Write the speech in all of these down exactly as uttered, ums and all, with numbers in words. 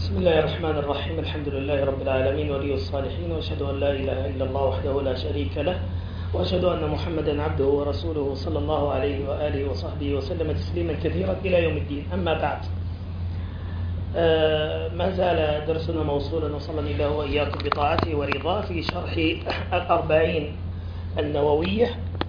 بسم الله الرحمن الرحيم. الحمد لله رب العالمين ولي الصالحين، وأشهد أن لا إله إلا الله وحده لا شريك له، وأشهد أن محمدا عبده ورسوله صلى الله عليه وآله وصحبه وسلم تسليما كثيرا إلى يوم الدين. أما بعد، آه ما زال درسنا موصولا وصلني الله وإياكم بطاعته ورضاه في شرح الأربعين النووية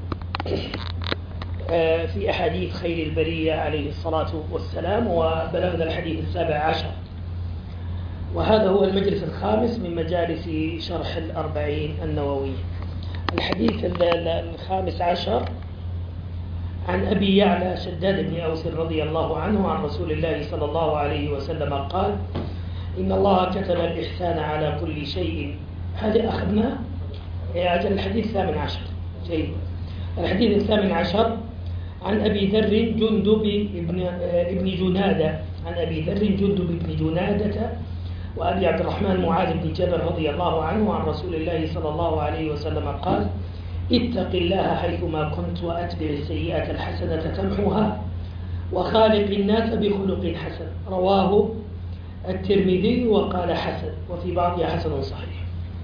آه في أحاديث خير البرية عليه الصلاة والسلام، وبلغنا الحديث السابع عشر، وهذا هو المجلس الخامس من مجالس شرح الأربعين النووية. الحديث الخامس عشر عن أبي يعلى شداد بن أوس رضي الله عنه عن رسول الله صلى الله عليه وسلم قال: إن الله كتب الإحسان على كل شيء. هذا أخذنا أجل الحديث الثامن عشر. جيد. الحديث الثامن عشر عن أبي ذر جندب ابن ابن جنادة عن أبي ذر جندب بن جنادة وأبي عبد الرحمن معاذ بن جبل رضي الله عنه عن رسول الله صلى الله عليه وسلم قال: اتق الله حيثما كنت وأتبع السيئة الحسنة تمحوها وخالق الناس بخلق حسن. رواه الترمذي وقال حسن، وفي بعضها حسن صحيح.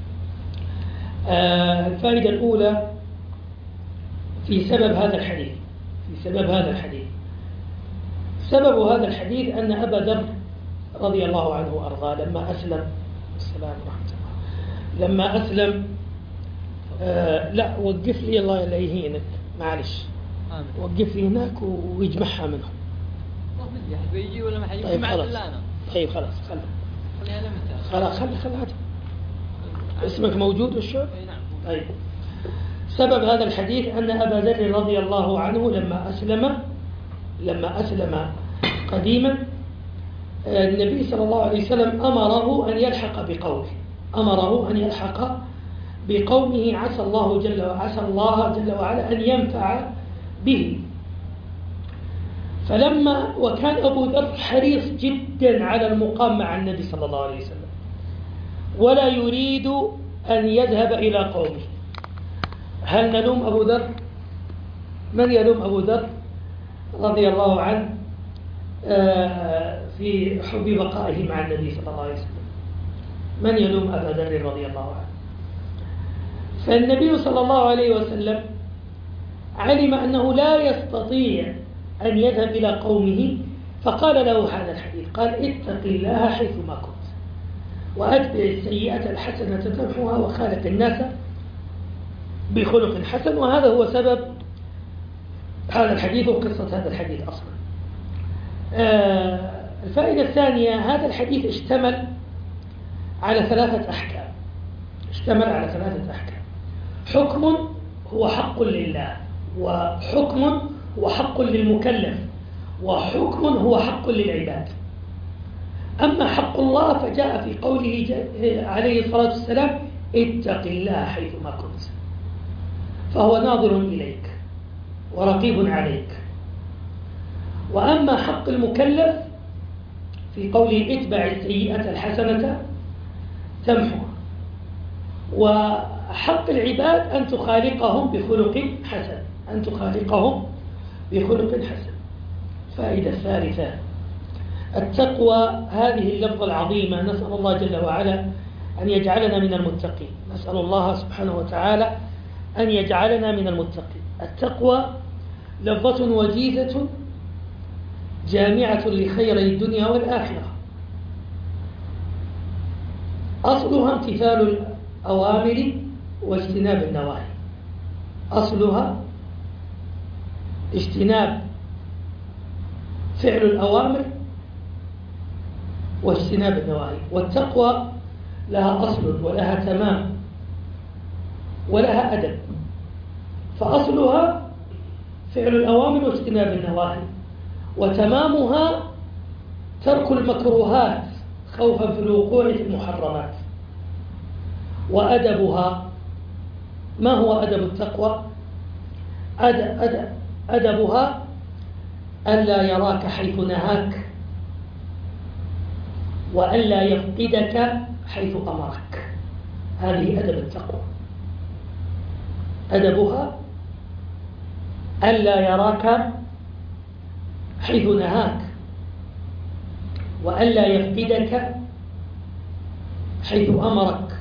آه الفائدة الأولى في سبب هذا الحديث في سبب هذا الحديث سبب هذا الحديث أن أبا ذر رضي الله عنه وأرضاه لما أسلم السلام ورحمة الله لما أسلم آه لا وقف لي الله لا يهينك، معلش وقف لي هناك ويجمعها منهم. بيجي ولا ما حيجي؟ طيب خلاص. طيب خلاص خله خلاص خله خله هذا اسمك موجود والشعب. طيب، سبب هذا الحديث أن أبا ذر رضي الله عنه لما أسلم لما أسلم قديما النبي صلى الله عليه وسلم أمره أن يلحق بقومه أمره أن يلحق بقومه عسى الله جل وعسى الله جل وعلا أن ينفع به. فلما وكان أبو ذر حريص جدا على المقام مع النبي صلى الله عليه وسلم، ولا يريد أن يذهب إلى قومه. هل نلوم أبو ذر؟ من يلوم أبو ذر رضي الله عنه في حب بقائه مع النبي صلى الله عليه وسلم؟ من يلوم أبا ذر رضي الله عنه؟ فالنبي صلى الله عليه وسلم علم أنه لا يستطيع أن يذهب إلى قومه، فقال له هذا الحديث، قال: اتق الله حيثما كنت وأتبع السيئة الحسنة تمحوها وخالق الناس بخلق حسن. وهذا هو سبب هذا الحديث وقصة هذا الحديث أصلا. آه الفائدة الثانية، هذا الحديث اشتمل على ثلاثة أحكام اشتمل على ثلاثة أحكام. حكم هو حق لله، وحكم هو حق للمكلف، وحكم هو حق للعباد. أما حق الله فجاء في قوله عليه الصلاة والسلام: اتق الله حيثما كنت، فهو ناظر إليك ورقيب عليك. وأما حق المكلف في قوله: اتبع السيئة الحسنة تمحوها. وحق العباد أن تخالقهم بخلق حسن أن تخالقهم بخلق حسن. فائدة الثالثة، التقوى. هذه اللفظة العظيمة نسأل الله جل وعلا أن يجعلنا من المتقين نسأل الله سبحانه وتعالى أن يجعلنا من المتقين. التقوى لفظة وجيزة جامعة لخيري الدنيا والآخرة. أصلها امتثال الأوامر واجتناب النواهي أصلها اجتناب فعل الأوامر واجتناب النواهي. والتقوى لها أصل ولها تمام ولها أدب. فأصلها فعل الأوامر واجتناب النواهي، وتمامها ترك المكروهات خوفا في الوقوع في المحرمات. وأدبها، ما هو أدب التقوى؟ أدب أدب أدبها ألا يراك حيث نهاك، وألا يفقدك حيث أمرك. هذه أدب التقوى. أدبها ألا يراك حيث نهاك، وألا يفقدك حيث أمرك،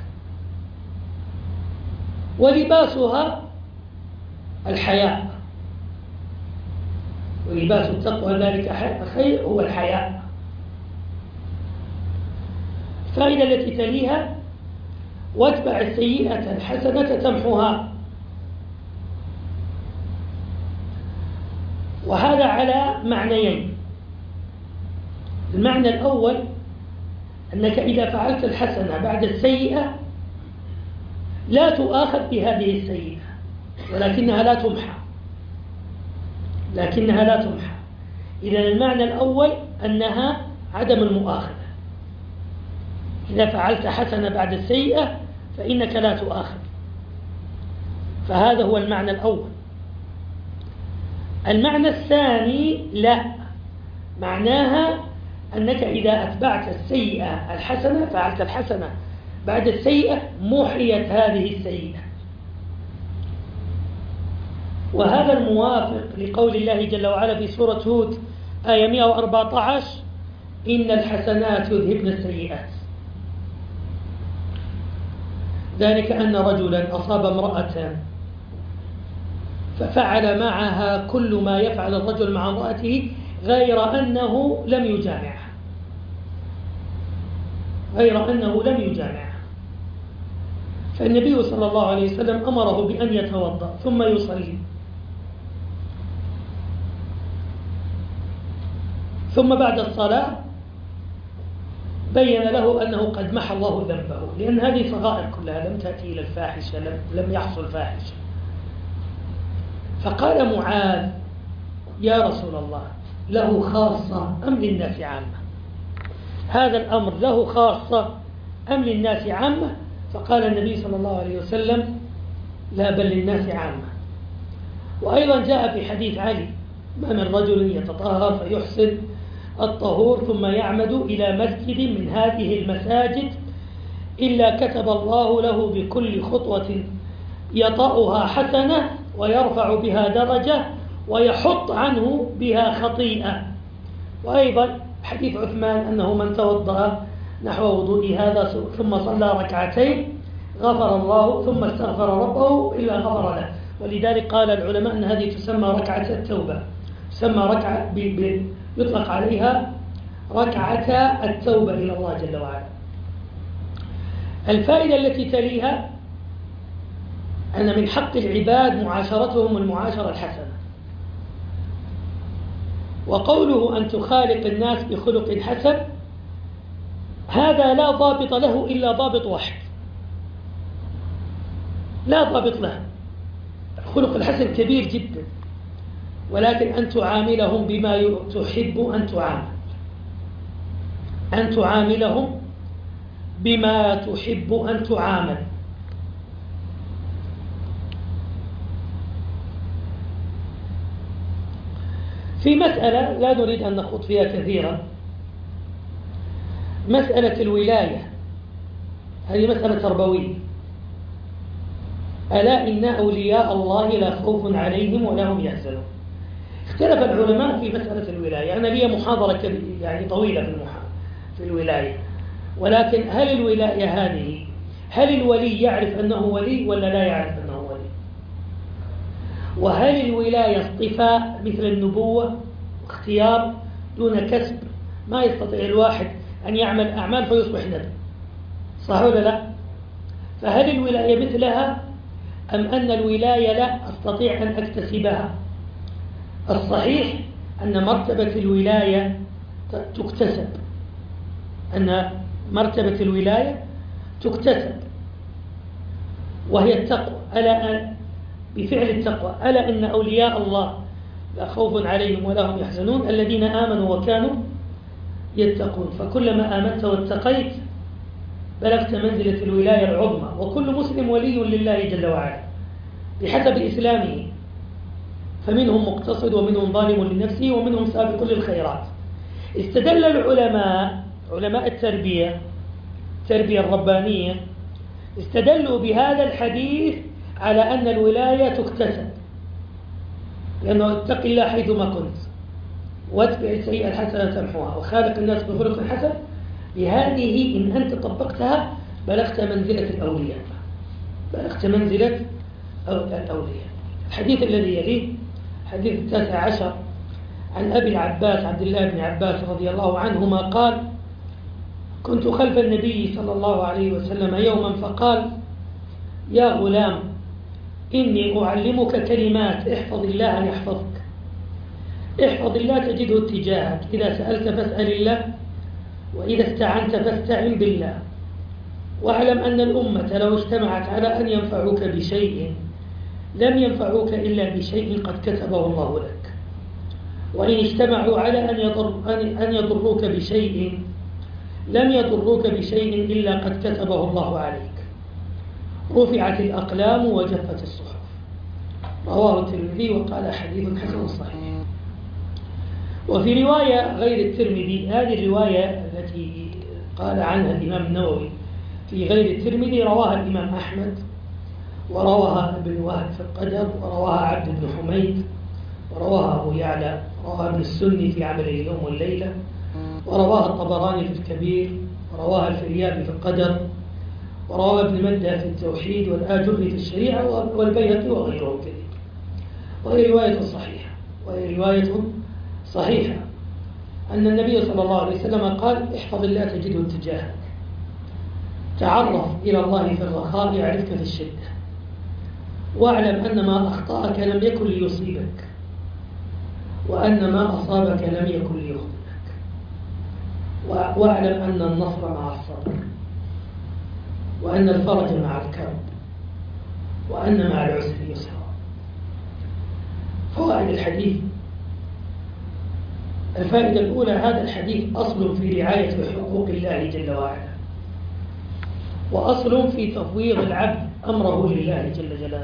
ولباسها الحياء، ولباس التقوى ذلك خير هو الحياء. الفائدة التي تليها: واتبع السيئة الحسنة تمحها. وهذا على معنيين. المعنى الأول أنك إذا فعلت الحسنة بعد السيئة لا تؤاخذ بهذه السيئة، ولكنها لا تمحى، لكنها لا تمحى. إذن المعنى الأول أنها عدم المؤاخذة. إذا فعلت حسنة بعد السيئة فإنك لا تؤاخذ، فهذا هو المعنى الأول. المعنى الثاني لا، معناها أنك إذا أتبعت السيئة الحسنة، فعلت الحسنة بعد السيئة، محيت هذه السيئة. وهذا الموافق لقول الله جل وعلا في سورة هود آية مئة وأربعة عشر: إن الحسنات يذهبن السيئات. ذلك أن رجلا أصاب امرأة ففعل معها كل ما يفعل الرجل مع امرأته غير أنه لم يجامعها، غير أنه لم يجامعها. فالنبي صلى الله عليه وسلم أمره بأن يتوضأ ثم يصلي، ثم بعد الصلاة بين له أنه قد محى الله ذنبه، لأن هذه صغائر كلها لم تأتي إلى الفاحشة، لم, لم يحصل فاحشة. فقال معاذ: يا رسول الله، له خاصة أم للناس عامة؟ هذا الأمر له خاصة أم للناس عامة؟ فقال النبي صلى الله عليه وسلم: لا، بل للناس عامة. وأيضا جاء في حديث علي: ما من رجل يتطهر فيحسن الطهور ثم يعمد إلى مسجد من هذه المساجد إلا كتب الله له بكل خطوة يطأها حسنة ويرفع بها درجة ويحط عنه بها خطيئة. وأيضا حديث عثمان أنه من توضأ نحو وضوء هذا ثم صلى ركعتين غفر الله، ثم استغفر ربه إلا غفر له. ولذلك قال العلماء أن هذه تسمى ركعة التوبة، تسمى ركعة يطلق عليها ركعة التوبة إلى الله جل وعلا. الفائدة التي تليها أن من حق العباد معاشرتهم المعاشرة الحسنة. وقوله أن تخالق الناس بخلق حسن، هذا لا ضابط له إلا ضابط واحد، لا ضابط له. الخلق الحسن كبير جدا، ولكن أن تعاملهم بما تحب أن تعامل، أن تعاملهم بما تحب أن تعامل. في مسألة لا نريد أن نخوض فيها كثيرا، مسألة الولاية. هذه مسألة تربوية. ألا إن أولياء الله لا خوف عليهم ولا هم يحزنون. اختلف العلماء في مسألة الولاية. أنا لي محاضرة يعني طويلة في في الولاية، ولكن هل الولاية هذه، هل الولي يعرف أنه ولي ولا لا يعرف أنه ولي؟ وهل الولاية اصطفاء مثل النبوة واختيار دون كسب؟ ما يستطيع الواحد أن يعمل أعمال فيصبح نبي، صح ولا لا؟ فهل الولاية مثلها أم أن الولاية لا أستطيع أن أكتسبها؟ الصحيح أن مرتبة الولاية تكتسب، أن مرتبة الولاية تكتسب، وهي التقوى. ألا أن بفعل التقوى: ألا إن أولياء الله لا خوف عليهم ولا هم يحزنون الذين آمنوا وكانوا يتقون. فكلما آمنت واتقيت بلغت منزلة الولاية العظمى. وكل مسلم ولي لله جل وعلا بحسب إسلامه، فمنهم مقتصد ومنهم ظالم لنفسه ومنهم سابق للخيرات. استدل العلماء، علماء التربية، التربية الربانية، استدلوا بهذا الحديث على أن الولاية تكتسب، لأنه اتق الله حيثما كنت واتبع السيئة الحسنة تمحوها وخالق الناس بخلق حسن. بهذه إن أنت طبقتها بلغت منزلة الأولياء، بلغت منزلة الأولياء. الحديث الذي يليه حديث التاسع عشر عن أبي العباس عبد الله بن عباس رضي الله عنهما قال: كنت خلف النبي صلى الله عليه وسلم يوما فقال: يا غلام إني أعلمك كلمات احفظ الله يحفظك، احفظ الله تجده اتجاهك، إذا سألت فاسأل الله، وإذا استعنت فاستعن بالله، واعلم أن الأمة لو اجتمعت على أن ينفعوك بشيء لم ينفعوك إلا بشيء قد كتبه الله لك، وإن اجتمعوا على أن, يضر أن يضروك بشيء لم يضروك بشيء إلا قد كتبه الله عليك، رفعت الأقلام وجفت الصحف. رواه الترمذي وقال حديث حسن صحيح. وفي رواية غير الترمذي، هذه الرواية التي قال عنها الإمام النووي في غير الترمذي رواها الإمام أحمد، ورواها ابن وهب في القدر، ورواها عبد بن حميد، ورواها أبو يعلى، رواها ابن السني في عمل اليوم والليلة، ورواها الطبراني في الكبير، ورواها الفريابي في القدر، ورواها ابن مندة في التوحيد، والآجري في الشريعة، والبيهقي وغيره كذلك. وهي رواية صحيحة، وهي رواية صحيحة أن النبي صلى الله عليه وسلم قال: احفظ الله تجده اتجاهك، تعرف إلى الله في الرخاء يعرفك في الشدة، واعلم أن ما أخطأك لم يكن ليصيبك، وأن ما أصابك لم يكن ليخطئك، واعلم أن النصر مع الصبر، وأن الفرج مع الكرب، وأن مع العسر يسرا. فوائد الحديث: الفائدة الأولى: هذا الحديث أصل في رعاية حقوق الله جل وعلا، وأصل في تفويض العبد أمره لله جل جلاله.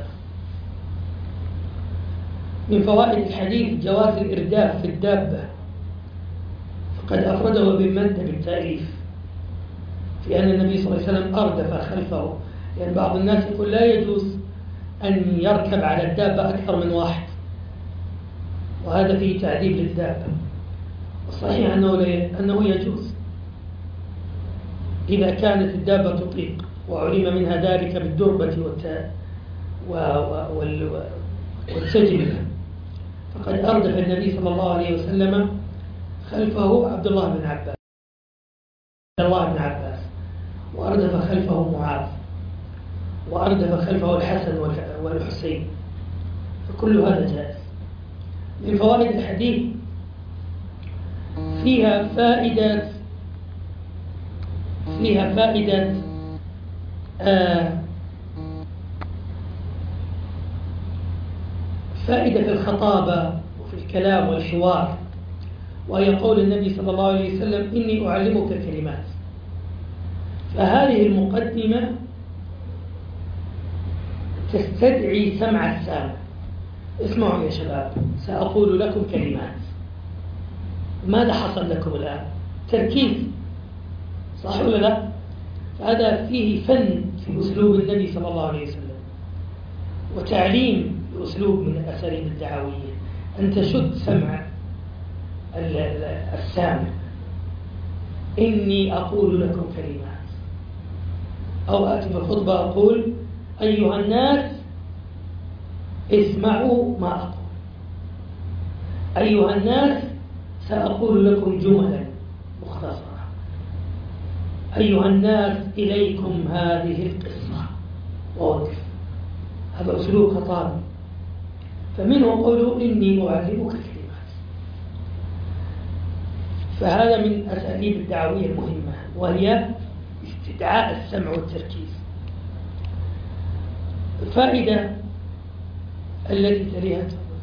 من فوائد الحديث جواز الإرداف في الدابة، فقد أفرده ابن مندة بالتأليف في أن النبي صلى الله عليه وسلم أردف خلفه، لأن يعني بعض الناس يقول لا يجوز أن يركب على الدابة أكثر من واحد، وهذا فيه تعذيب للدابة. الصحيح أنه, أنه يجوز إذا كانت الدابة تطيق، وعلم منها ذلك بالدربة والسجلة. فقد أردف النبي صلى الله عليه وسلم خلفه عبد الله بن عباس عبد الله بن عباس وأردف خلفه معاذ، وأردف خلفه الحسن والحسين، فكل هذا جائز. من فوائد الحديث فيها فائدة فيها فائدة آه فائدة في الخطابة وفي الكلام والحوار، وهي قول النبي صلى الله عليه وسلم: إني أعلمك كلمات. فهذه المقدمة تستدعي سمع السامع. اسمعوا يا شباب، سأقول لكم كلمات. ماذا حصل لكم الآن؟ تركيز، صح ولا لا؟ فهذا فيه فن في أسلوب النبي صلى الله عليه وسلم، وتعليم بأسلوب من الأساليب الدعوية، أن تشد سمع السامع. إني أقول لكم كلمات، أو آتي في الخطبة أقول: أيها الناس اسمعوا ما أقول، أيها الناس سأقول لكم جملا مختصرة، أيها الناس إليكم هذه القصة، ووقف. هذا أسلوب خطابي. فمنه قوله: إني أعلمك كلمات. فهذا من أساليب الدعوية المهمة، وهي استدعاء السمع والتركيز. الفائدة التي تليها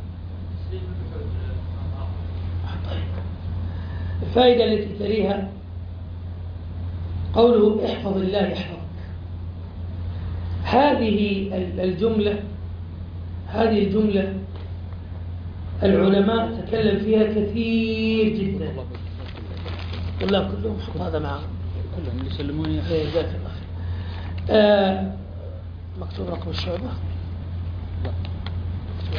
الفائدة التي تليها قوله: احفظ الله يحفظك. هذه الجملة هذه الجملة العلماء تكلم فيها كثير جدا. والله كلهم حط هذا معهم، كلهم يسلموني. جزاك الله خير. آه مكتوب رقم الشعبة؟ لا.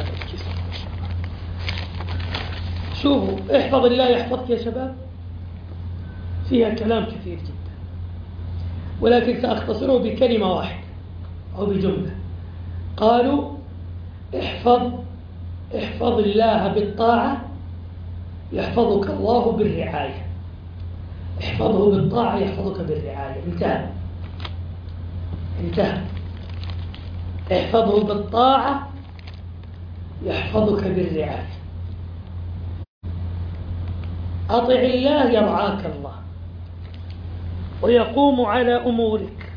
شوفوا، احفظ الله يحفظك يا شباب، فيها كلام كثير جدا. ولكن سأختصره بكلمة واحدة أو بجملة. قالوا احفظ احفظ الله بالطاعة يحفظك الله بالرعاية. احفظه بالطاعة يحفظك بالرعاية. انتهى انتهى احفظه بالطاعة يحفظك بالرعاية. أطع الله يرعاك الله ويقوم على أمورك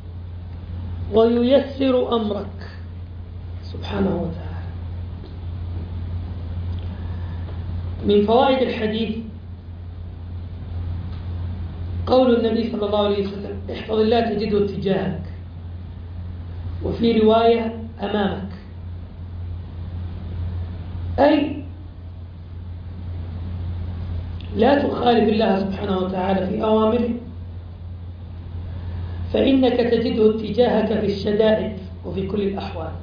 وييسر أمرك سبحانه وتعالى. من فوائد الحديث قول النبي صلى الله عليه وسلم احفظ الله تجده تجاهك، وفي رواية أمامك، أي لا تخالف الله سبحانه وتعالى في أوامره، فإنك تجده اتجاهك في الشدائد وفي كل الأحوال.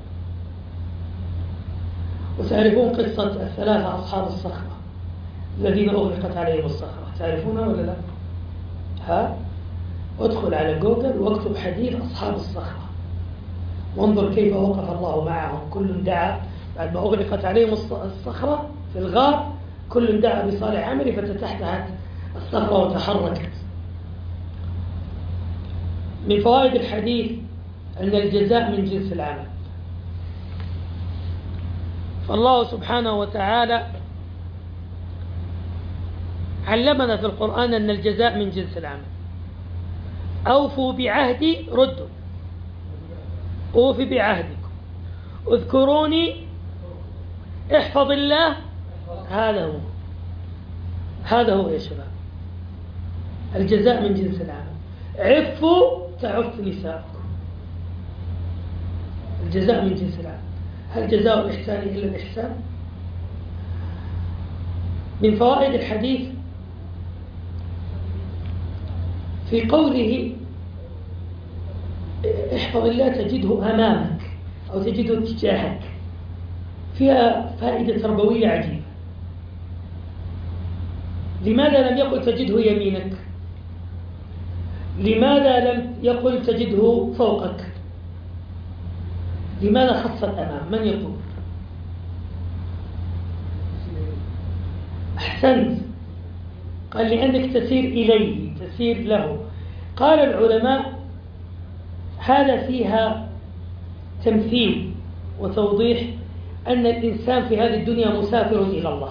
وتعرفون قصة الثلاثة أصحاب الصخرة الذين أغلقت عليهم الصخرة، تعرفونها ولا لا؟ ها؟ ادخل على جوجل واكتب حديث أصحاب الصخرة وانظر كيف وقف الله معهم. كل دعا بعد ما أغلقت عليهم الصخرة في الغار، كل دعا بصالح عمله فتتحتها الصخرة وتحركت. من فوائد الحديث أن الجزاء من جنس العمل، فالله سبحانه وتعالى علمنا في القرآن أن الجزاء من جنس العمل. أوفوا بعهدي، ردوا أوفي بعهدكم، اذكروني احفظ الله. هذا هو هذا هو يا شباب الجزاء من جنس العمل. عفوا تعف نساءكم، الجزاء من جنس العمل. هل جزاء الإحسان إلا الإحسان؟ من فوائد الحديث في قوله احفظ الله تجده أمامك أو تجده تجاهك، فيها فائدة تربوية عجيبة. لماذا لم يقل تجده يمينك؟ لماذا لم يقل تجده فوقك؟ لماذا خص الأمام؟ من يقول؟ أحسنت، قال لأنك تسير إليه، تسير له. قال العلماء هذا فيها تمثيل وتوضيح أن الإنسان في هذه الدنيا مسافر إلى الله.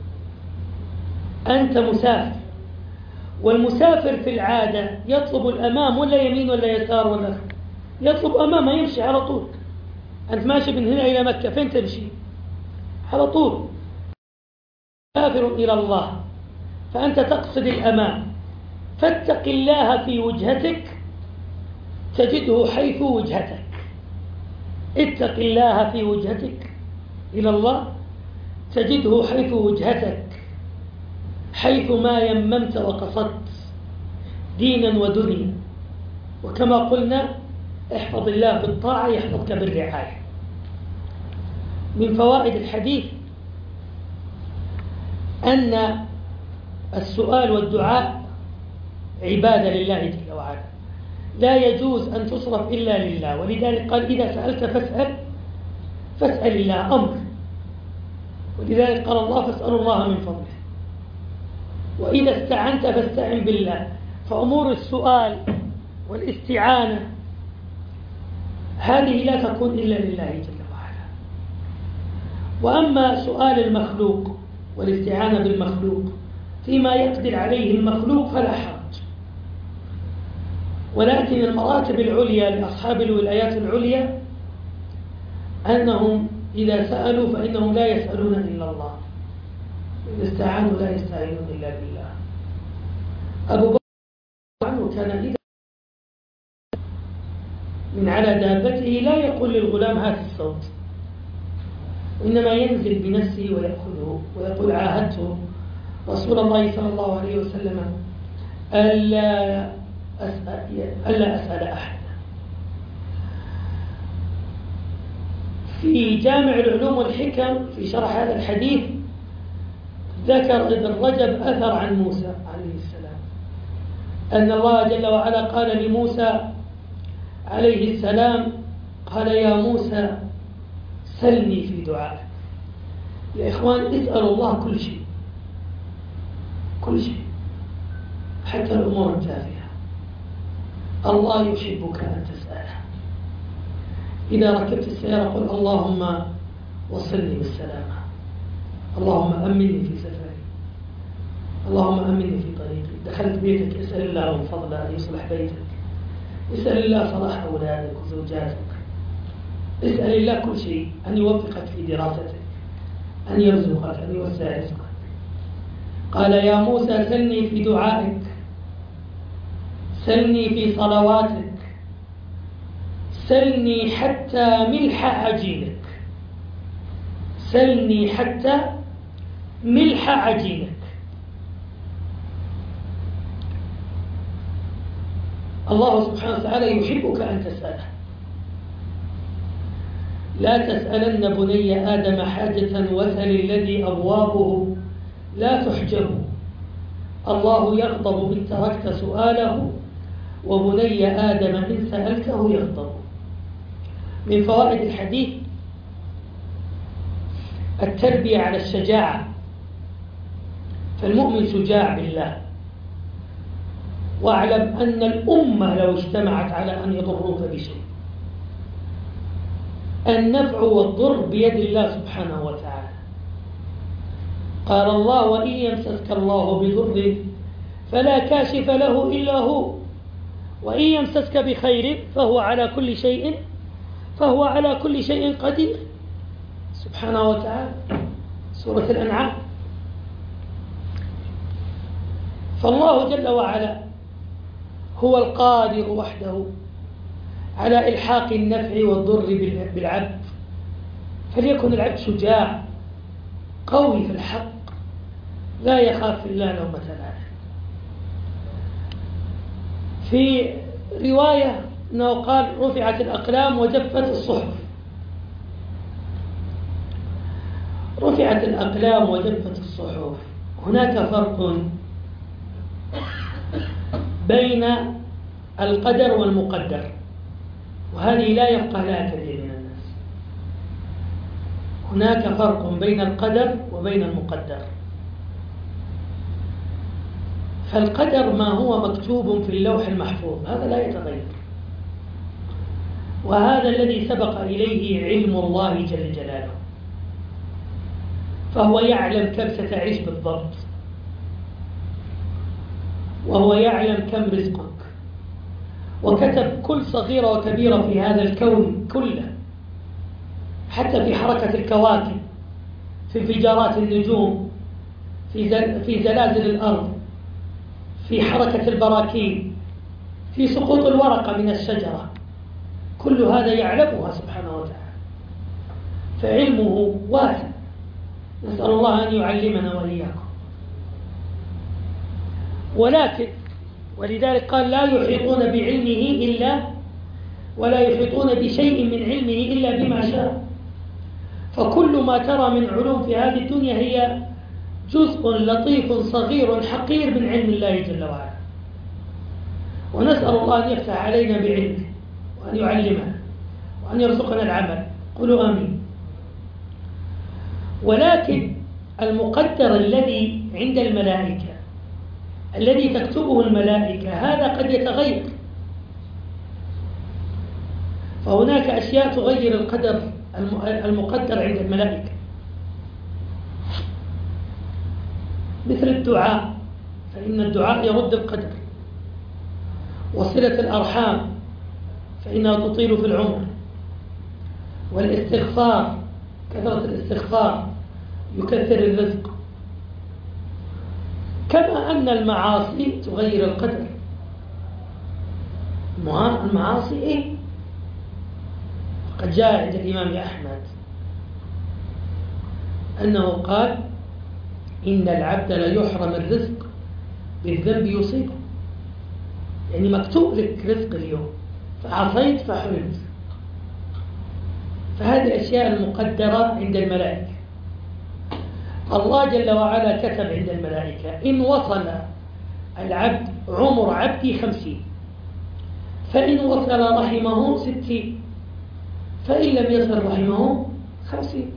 أنت مسافر، والمسافر في العادة يطلب الأمام ولا يمين ولا يسار ولا يطلب أمامه، يمشي على طول. أنت ماشي من هنا إلى مكة، فين تمشي؟ على طول. مسافر إلى الله، فأنت تقصد الأمام، فاتق الله في وجهتك تجده حيث وجهتك. اتق الله في وجهتك إلى الله تجده حيث وجهتك، حيث ما يممت وقصدت دينا ودنيا. وكما قلنا احفظ الله بالطاعة يحفظك بالرعاية. من فوائد الحديث أن السؤال والدعاء عبادة لله جل وعلا، لا يجوز أن تصرف إلا لله. ولذلك قال إذا سألت فاسأل فاسأل الله أمر، ولذلك قال الله فاسألوا الله من فضله. وإذا استعنت فاستعن بالله. فأمور السؤال والاستعانة هذه لا تكون إلا لله جل وعلا. وأما سؤال المخلوق والاستعانة بالمخلوق فيما يقدر عليه المخلوق فلا حرج. ولكن المراتب العليا لأصحاب الولايات العليا أنهم إذا سألوا فإنهم لا يسألون إلا الله، إذا استعانوا لا يستعينون إلا بالله. أبو بكر عنه كان إذا من على دابته لا يقول للغلام هات الصوت، إنما ينزل بنفسه ويأخذه ويقول عاهدته رسول الله صلى الله عليه وسلم ألا أسأل, ألا أسأل أحد. في جامع العلوم والحكم في شرح هذا الحديث ذكر ابن رجب أثر عن موسى عليه السلام أن الله جل وعلا قال لموسى عليه السلام قال يا موسى سلني في دعائك. يا إخوان اسألوا الله كل شيء، كل شيء حتى الأمور التافهة الله يحبك أن تسأله. إذا ركبت السيارة قل اللهم وصلني بالسلامة، اللهم أمني في سفري، اللهم أمني في طريقي. دخلت بيتك اسأل الله من فضله أن يصلح بيتك، اسأل الله صلاح أولادك وزوجاتك، اسأل الله كل شيء، أن يوفقك في دراستك، أن يرزقك، أن يوسع رزقك. قال يا موسى سلني في دعائك، سلني في صلواتك، سلني حتى ملح عجينك، سلني حتى ملح عجينك. الله سبحانه وتعالى يحبك أن تسأله. لا تسألن بني آدم حاجة وسل الذي أبوابه لا تحجب، الله يغضب إن تركت سؤاله، وبني آدم إن سألته يغضب. من فوائد الحديث التربية على الشجاعة، فالمؤمن شجاع بالله. واعلم أن الأمة لو اجتمعت على أن يضروك بشيء، النفع والضر بيد الله سبحانه وتعالى. قال الله وإن يمسسك الله بضر فلا كاشف له إلا هو، وإن يمسسك بخير فهو على كل شيء فهو على كل شيء قدير سبحانه وتعالى. سورة الأنعام. فالله جل وعلا هو القادر وحده على إلحاق النفع والضر بالعبد، فليكن العبد شجاع قوي في الحق لا يخاف الله لومة لائم. في رواية أنه قال رفعت الأقلام وجفت الصحف. رفعت الأقلام وجفت الصحف، هناك فرق بين القدر والمقدر، وهذه لا يفقه لها كثير من الناس. هناك فرق بين القدر وبين المقدر. فالقدر ما هو مكتوب في اللوح المحفوظ، هذا لا يتغير، وهذا الذي سبق إليه علم الله جل جلاله، فهو يعلم كم ستعيش بالضبط، وهو يعلم كم رزقك، وكتب كل صغيرة وكبيرة في هذا الكون كله، حتى في حركة الكواكب، في انفجارات النجوم، في في زلازل الأرض، في حركة البراكين، في سقوط الورقة من الشجرة، كل هذا يعلمها سبحانه وتعالى، فعلمه واسع. نسأل الله أن يعلمنا وإياكم. ولكن ولذلك قال لا يحيطون بعلمه إلا ولا يحيطون بشيء من علمه إلا بما شاء. فكل ما ترى من علوم في هذه الدنيا هي جزء لطيف صغير حقير من علم الله جل وعلا، ونسأل الله أن يفتح علينا بعلمه وأن يعلمنا وأن يرزقنا العمل. قولوا آمين. ولكن المقدر الذي عند الملائكة الذي تكتبه الملائكة هذا قد يتغير، فهناك أشياء تغير القدر المقدر عند الملائكة، مثل الدعاء، فإن الدعاء يرد القدر، وصلة الأرحام فإنها تطيل في العمر، والاستغفار، كثرة الاستغفار يكثر الرزق، كما أن المعاصي تغير القدر. المعاصي إيه؟ قد جاء عند الإمام أحمد أنه قال إن العبد لا يحرم الرزق بالذنب يصيبه، يعني مكتوب لك رزق اليوم فعصيت فحرمت. فهذه الأشياء المقدرة عند الملائكة. الله جل وعلا كتب عند الملائكة إن وصل العبد عمر عبدي خمسين، فإن وصل رحمه ستين، فإن لم يصل رحمه خمسين.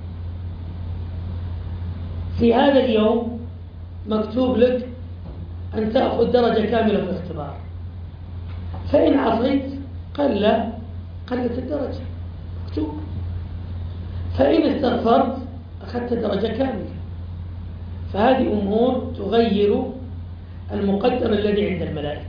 في هذا اليوم مكتوب لك أن تأخذ درجة كاملة في الاختبار، فإن عصيت قل قلت الدرجة مكتوب، فإن استغفرت أخذت درجة كاملة. فهذه أمور تغير المقدر الذي عند الملائكة.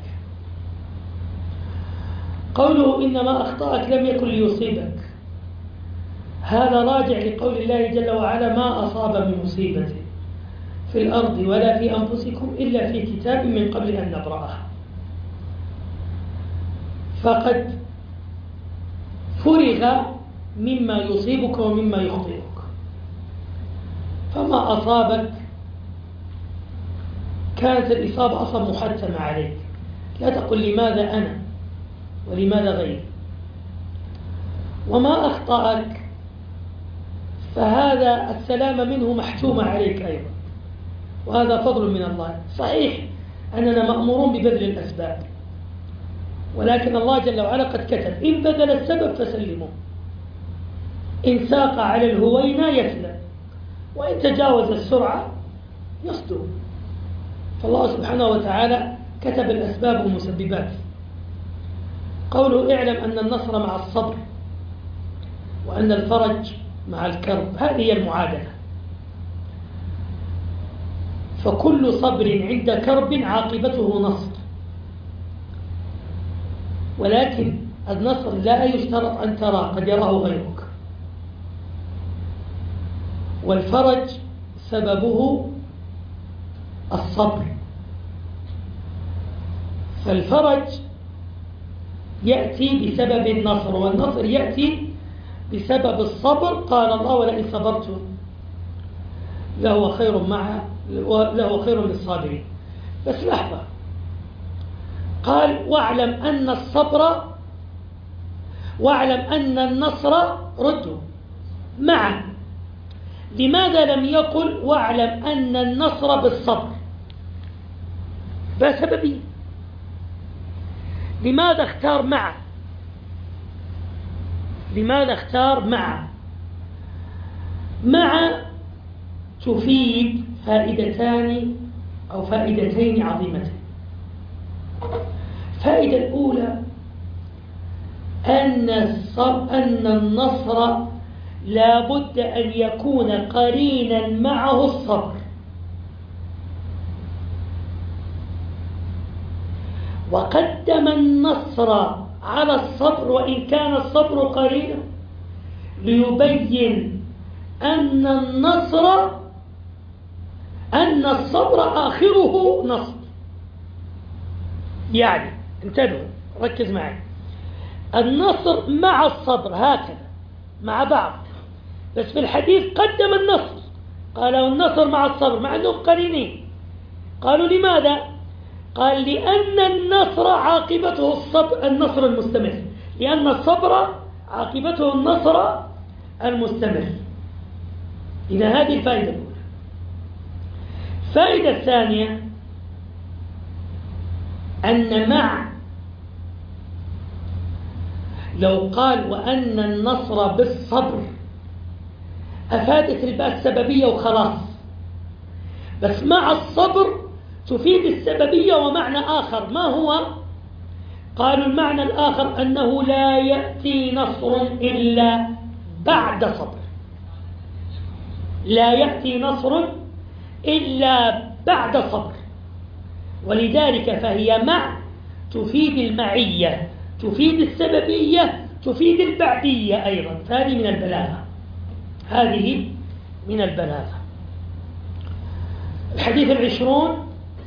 قوله إنما أخطأك لم يكن ليصيبك، هذا راجع لقول الله جل وعلا ما أصاب من مصيبة في الأرض ولا في أنفسكم إلا في كتاب من قبل أن نبرأها. فقد فرغ مما يصيبك ومما يخطئك، فما أصابك كانت الإصابة أصلا محتمة عليك، لا تقل لماذا أنا ولماذا غيري. وما أخطأك فهذا السلامة منه محتومة عليك أيضا، وهذا فضل من الله. صحيح أننا مأمورون ببذل الأسباب، ولكن الله جل وعلا قد كتب إن بذل السبب فسلموا، إن ساق على الهوينة يسلم، وإن تجاوز السرعة يصدر. فالله سبحانه وتعالى كتب الأسباب والمسببات. قوله اعلم أن النصر مع الصبر وأن الفرج مع الكرب، هذه هي المعادلة. فكل صبر عند كرب عاقبته نصر، ولكن النصر لا يشترط أن ترى، قد يراه غيرك. والفرج سببه الصبر، فالفرج يأتي بسبب النصر، والنصر يأتي بسبب الصبر. قال الله ولئن صبرتم لهو خير مع له خير للصابرين. بس لحظة، قال واعلم أن الصبر واعلم أن النصر رد معا. لماذا لم يقل واعلم أن النصر بالصبر؟ بسببين. لماذا اختار معا؟ لماذا اختار معا؟ معا تفيد فائدتان أو فائدتين عظيمتين. الفائدة الأولى أن أن النصر لا بد أن يكون قرينا معه الصبر، وقدم النصر على الصبر وإن كان الصبر قرينا ليبين أن النصر أن الصبر آخره نصر. يعني انتبهوا، ركز معي، النصر مع الصبر هكذا مع بعض، بس في الحديث قدم النصر، قالوا النصر مع الصبر مع أنهم قرينين. قالوا لماذا؟ قال لأن النصر عاقبته الصبر النصر المستمر، لأن الصبر عاقبته النصر المستمر. إذا هذه الفائدة الأولى. الفائدة الثانية أن مع لو قال وأن النصر بالصبر أفادت الباء السببية وخلاص، بس مع الصبر تفيد السببية ومعنى آخر. ما هو؟ قالوا المعنى الآخر أنه لا يأتي نصر إلا بعد صبر، لا يأتي نصر إلا بعد صبر. ولذلك فهي مع تفيد المعية، تفيد السببية، تفيد البعدية أيضا. هذه من البلاغة، هذه من البلاغة. الحديث العشرون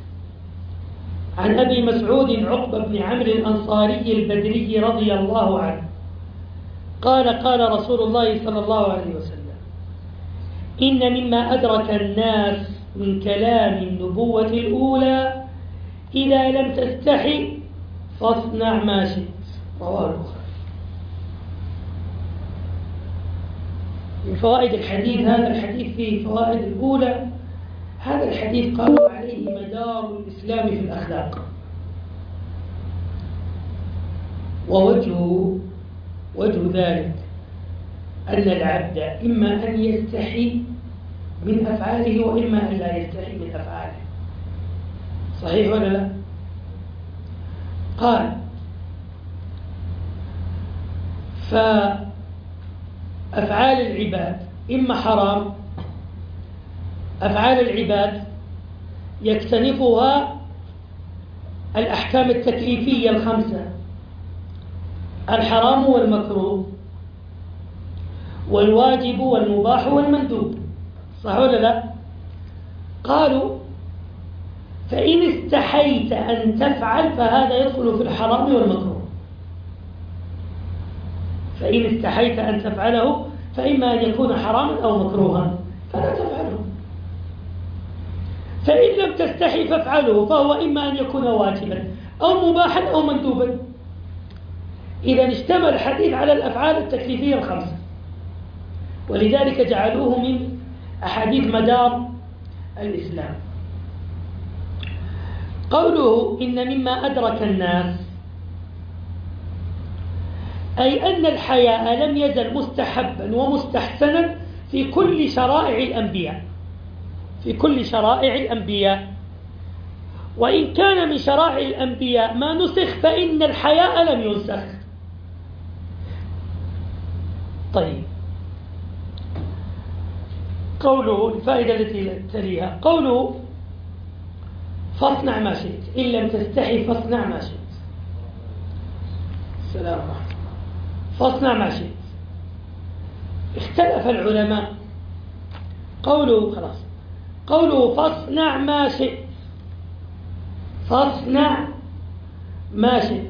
عن أبي مسعود عقبة بن عمرو الأنصاري البدري رضي الله عنه قال قال رسول الله صلى الله عليه وسلم إن مما أدرك الناس من كلام النبوة الأولى إذا لم تستحي فاصنع ما شئت، رواه البخاري. من فوائد الحديث، هذا الحديث فيه فوائد الأولى. هذا الحديث قالوا عليه مدار الإسلام في الأخلاق، ووجه وجه ذلك أن العبد إما أن يستحي من أفعاله وإما أن لا يستحي من أفعاله. صحيح ولا لا؟ قال فأفعال العباد إما حرام، أفعال العباد يكتنفها الأحكام التكليفية الخمسة: الحرام والمكروه والواجب والمباح والمندوب. صح ولا لا؟ قالوا فإن استحيت أن تفعل فهذا يدخل في الحرام والمكروه. فإن استحيت أن تفعله فإما أن يكون حراما أو مكروها فلا تفعله، فإن لم تستحي فافعله فهو إما أن يكون واجبا أو مباحا أو مندوبا. إذا اشتمل الحديث على الأفعال التكليفية الخمسة، ولذلك جعلوه من أحاديث مدار الإسلام. قوله إن مما أدرك الناس أي أن الحياء لم يزل مستحبا ومستحسنا في كل شرائع الأنبياء، في كل شرائع الأنبياء، وإن كان من شرائع الأنبياء ما نسخ فإن الحياء لم ينسخ. طيب، قوله الفائدة التي تليها قوله فاصنع ما شئت، إن لم تستحي فاصنع ما شئت. السلام عليكم. فاصنع ما شئت. اختلف العلماء. قوله خلاص قوله فاصنع ما شئت، فاصنع ما شئت،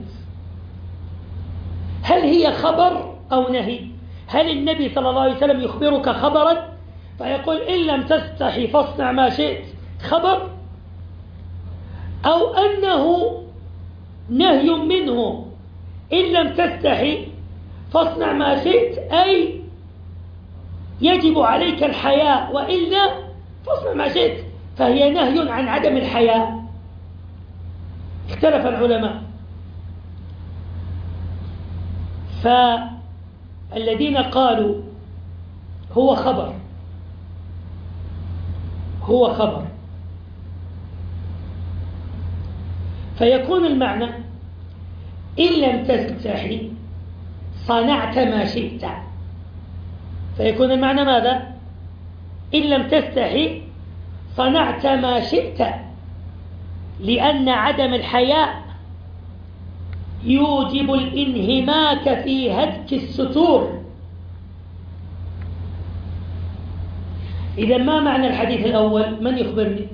هل هي خبر أو نهي؟ هل النبي صلى الله عليه وسلم يخبرك خبرا فيقول إن لم تستحي فاصنع ما شئت خبر، أو أنه نهي منه إن لم تستحي فاصنع ما شئت أي يجب عليك الحياء وإلا فاصنع ما شئت، فهي نهي عن عدم الحياء. اختلف العلماء، فالذين قالوا هو خبر هو خبر فيكون المعنى إن لم تستحي صنعت ما شئت، فيكون المعنى ماذا؟ إن لم تستحي صنعت ما شئت، لأن عدم الحياء يوجب الانهماك في هتك الستور. إذا ما معنى الحديث الأول؟ من يخبرني؟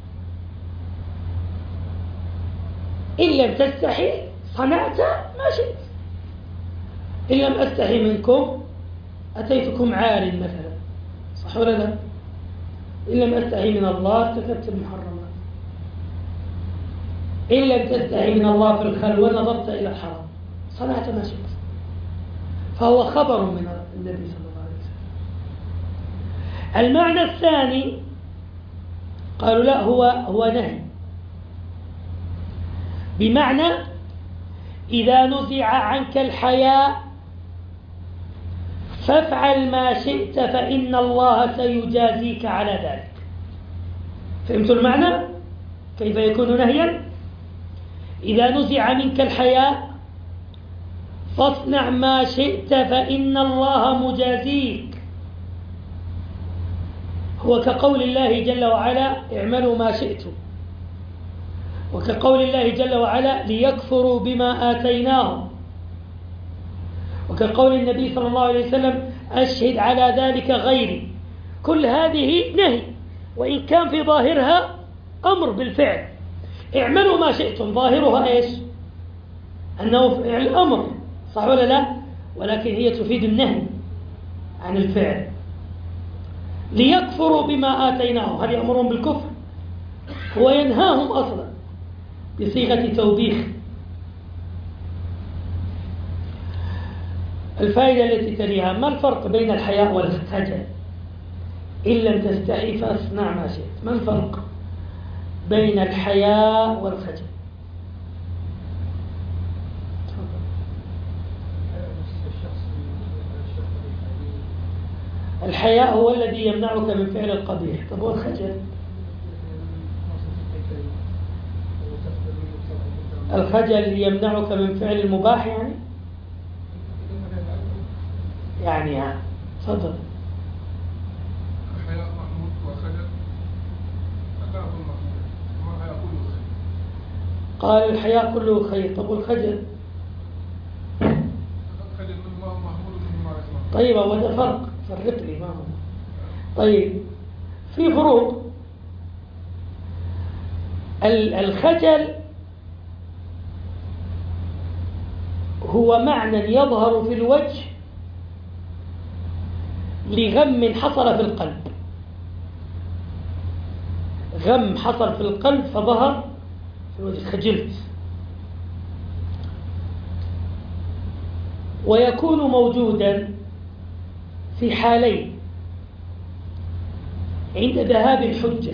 إن لم تستحي صنعت ما شئت. إن لم أستحي منكم أتيتكم عار مثلا، صح ولا لا؟ إن لم أستحي من الله ارتكبت المحرمات. إن لم تستحي من الله في الخلوة نظرت إلى الحرام، صنعت ما شئت. فهو خبر من النبي صلى الله عليه وسلم. المعنى الثاني قالوا لا، هو هو نهي، بمعنى إذا نزع عنك الحياء فافعل ما شئت فإن الله سيجازيك على ذلك. فهمتوا المعنى؟ كيف يكون نهيا؟ إذا نزع منك الحياء فاصنع ما شئت فإن الله مجازيك. هو كقول الله جل وعلا اعملوا ما شئتم، وكقول الله جل وعلا ليكفروا بما آتيناهم، وكقول النبي صلى الله عليه وسلم أشهد على ذلك غيري. كل هذه نهي، وإن كان في ظاهرها أمر بالفعل. اعملوا ما شئتم ظاهرها إيش؟ أنه فعل أمر، صح ولا لا؟ ولكن هي تفيد النهي عن الفعل. ليكفروا بما آتيناهم، هل يأمرهم بالكفر؟ هو ينهاهم أصلا بصيغة توبيخ. الفائدة التي تليها ما الفرق بين الحياء والخجل؟ إن لم تستحي فاصنع ما شئت، ما الفرق بين الحياء والخجل؟ الحياء هو الذي يمنعك من فعل القبيح. طب والخجل؟ الخجل يمنعك من فعل المباح يعني؟ يعني ها تفضل. الحياء محمود والخجل لا أقول محمود، ما الحياء كله خير. قال الحياء كله خير. طب والخجل؟ الخجل منه ما هو محمود ومنه ما يسمع. طيب هو ده فرق، فرق لي ما هو. طيب في فروق. الخجل هو معنى يظهر في الوجه لغم حصل في القلب، غم حصل في القلب فظهر في الوجه، خجلت. ويكون موجودا في حالين: عند ذهاب الحجة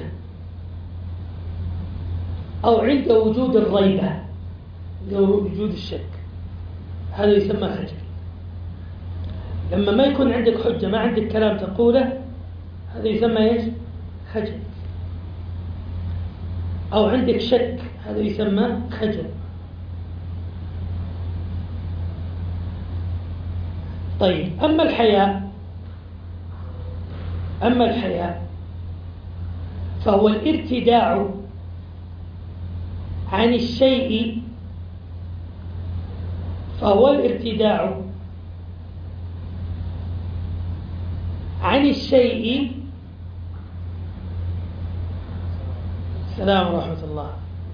أو عند وجود الريبة، وجود الشك، هذا يسمى خجل. لما ما يكون عندك حجة، ما عندك كلام تقوله، هذا يسمى ايش؟ خجل. أو عندك شك، هذا يسمى خجل. طيب أما الحياء أما الحياء فهو الارتداع عن الشيء فهو الارتداع عن الشيء السلام ورحمة الله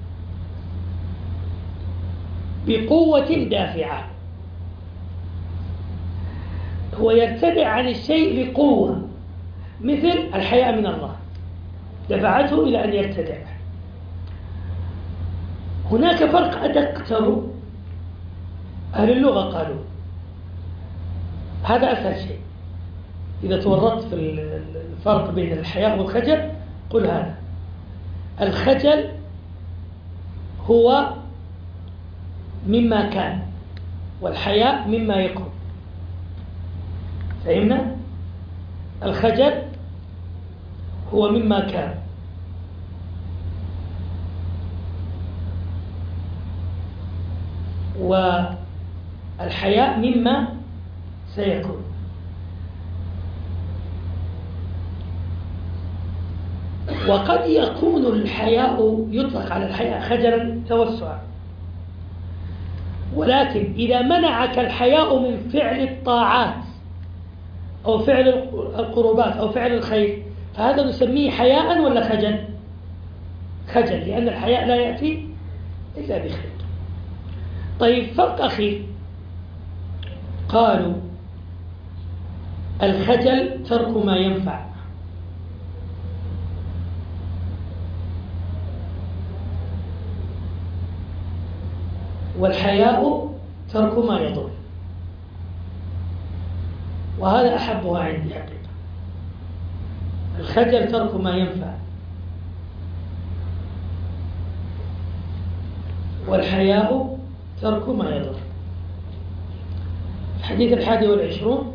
بقوة دافعة. هو يرتدع عن الشيء بقوة، مثل الحياء من الله دفعته إلى أن يرتدع. هناك فرق أدق ترى أهل اللغة قالوا هذا أسهل شيء. إذا تورطت في الفرق بين الحياء والخجل قل هذا: الخجل هو مما كان، والحياء مما يكون. فهمنا؟ الخجل هو مما كان، والحياء مما سيكون. وقد يكون الحياء يطلق على الحياء خجلا توسعا، ولكن إذا منعك الحياء من فعل الطاعات أو فعل القربات أو فعل الخير، فهذا نسميه حياء ولا خجل؟ خجل، لأن الحياء لا يأتي إلا بخير. طيب فرق أخير، قالوا الخجل ترك ما ينفع، والحياء ترك ما يضر. وهذا أحبها عندي حقيقة. الخجل ترك ما ينفع، والحياء ترك ما يضر. الحديث الحادي والعشرون.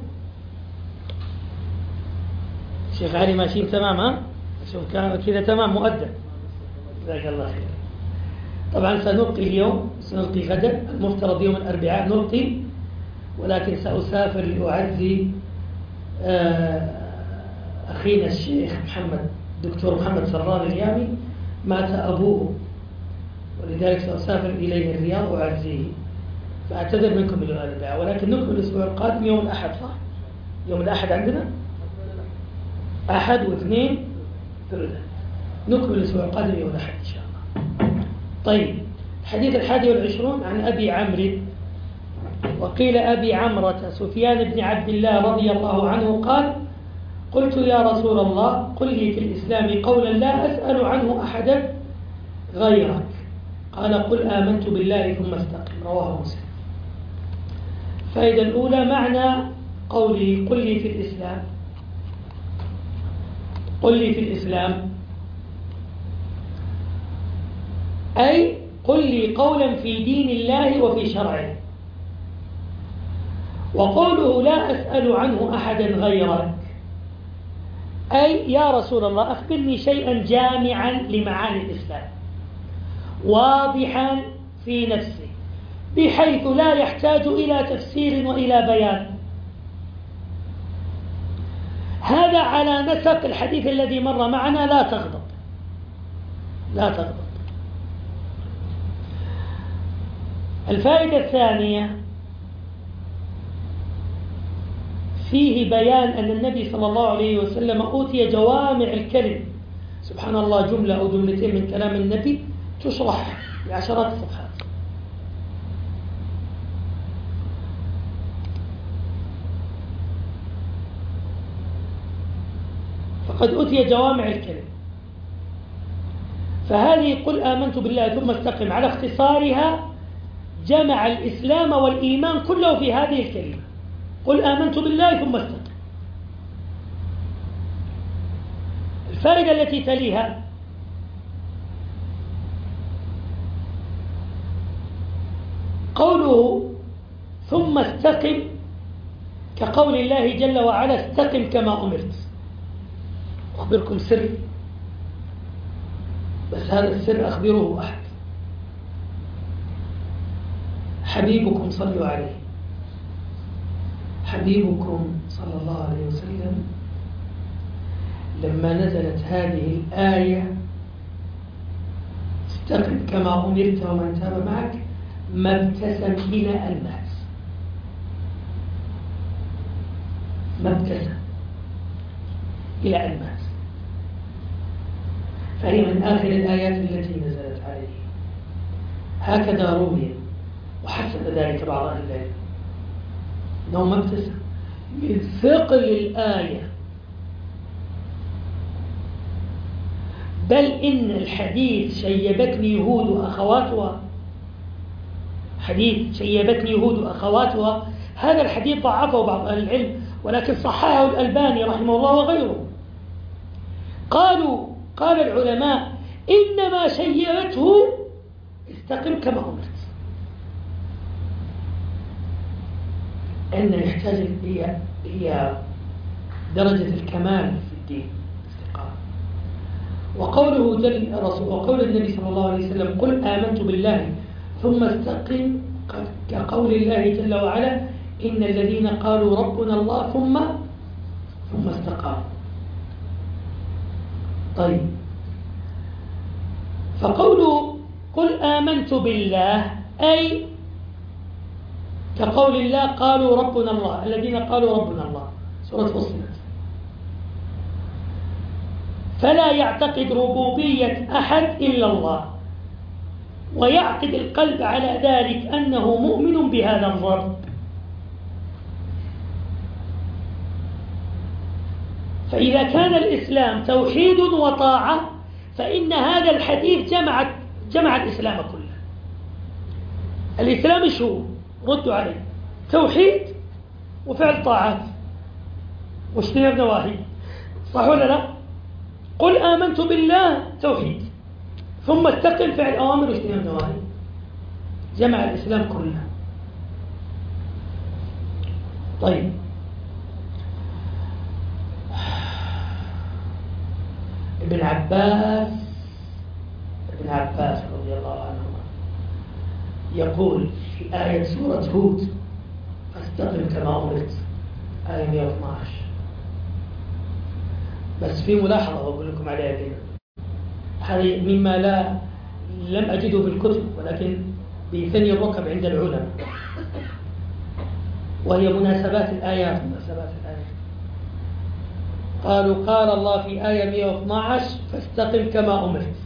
الشيخ علي ماشيين تمام؟ ها؟ شوف كذا تمام مؤدب. جزاك الله خير. طبعا سنلقي اليوم، سنلقي غدا، المفترض يوم الأربعاء نلقي، ولكن سأسافر لأعزي أخينا الشيخ محمد دكتور محمد سرار اليامي، مات أبوه، ولذلك سأسافر إليه الرياض وأعزيه، فأعتذر منكم اليوم الأربعاء، ولكن نكمل الأسبوع القادم يوم الأحد. صح؟ يوم الأحد عندنا أحد واثنين ثلاثة، نكمل الأسبوع القادم يوم الأحد إن شاء الله. طيب الحديث الحادي والعشرون عن أبي عمرو، وقيل أبي عمرة سفيان بن عبد الله رضي الله عنه قال: قلت يا رسول الله قل لي في الإسلام قولا لا أسأل عنه أحدا غيرك، قال: قل آمنت بالله ثم استقم. رواه مسلم. الفائدة الأولى معنى قولي قل لي في الإسلام. قل لي في الإسلام أي قل لي قولا في دين الله وفي شرعه. وقوله لا أسأل عنه أحدا غيرك أي يا رسول الله أخبرني شيئا جامعا لمعاني الإسلام واضحا في نفسه بحيث لا يحتاج إلى تفسير وإلى بيان. هذا على نسق الحديث الذي مر معنا، لا تغضب لا تغضب. الفائدة الثانية فيه بيان أن النبي صلى الله عليه وسلم أوتي جوامع الكلم. سبحان الله، جملة أو جملتين من كلام النبي تشرح بعشرات الصفحات. فقد أوتي جوامع الكلم. فهذه قل آمنت بالله ثم استقم على اختصارها جمع الإسلام والإيمان كله في هذه الكلمة، قل آمنت بالله ثم استقم. الفائدة التي تليها قوله ثم استقم كقول الله جل وعلا استقم كما أمرت. أخبركم سر، بس هذا السر أخبره أحد، حبيبكم صلوا عليه. حبيبكم صلى الله عليه وسلم لما نزلت هذه الآية استقم كما أمرت ومن تاب معك ما ابتسم إلى أن مات. ما ابتسم إلى أن مات. فهي من آخر الآيات التي نزلت عليه. هكذا روي وحسب ذلك بعض أهل العلم أنه ما ابتسم من ثقل الآية، بل إن الحديث شيبتني يهود وأخواتها، حديث شيبتني يهود وأخواتها، هذا الحديث ضعفه بعض أهل العلم ولكن صححه الألباني رحمه الله وغيره. قالوا قال العلماء إنما شيبته استقم كما أمرت، أن يحتاج هي هي درجة الكمال في الدين الاستقامة. وقوله جل رسول وقول النبي صلى الله عليه وسلم قل آمنت بالله ثم استقم كقول الله جل وعلا إن الذين قالوا ربنا الله ثم ثم استقاموا. طيب، فقوله قل آمنت بالله أي كقول الله قالوا ربنا الله، الذين قالوا ربنا الله، سورة فصلت. فلا يعتقد ربوبية أحد إلا الله، ويعقد القلب على ذلك أنه مؤمن بهذا الرب. فإذا كان الإسلام توحيد وطاعة فإن هذا الحديث جمع جمع الإسلام كله. الإسلام شو؟ ردوا عليه، توحيد وفعل طاعات واجتناب نواهي، صح ولا لا؟ قل آمنت بالله توحيد، ثم استقم فعل أوامر واجتناب نواهي، جمع الإسلام كله. طيب، ابن عباس ابن عباس رضي الله عنهما يقول في آية سورة هود فاستقم كما أمرت، آية مئة واثني عشر. بس في ملاحظة أقول لكم عليها كده، هذه مما لا لم أجده في الكتب ولكن بثني الركب عند العلماء، وهي مناسبات الآيات. مناسبات الآيات قالوا قال الله في آية مئة واثني عشر فاستقم كما أمرت،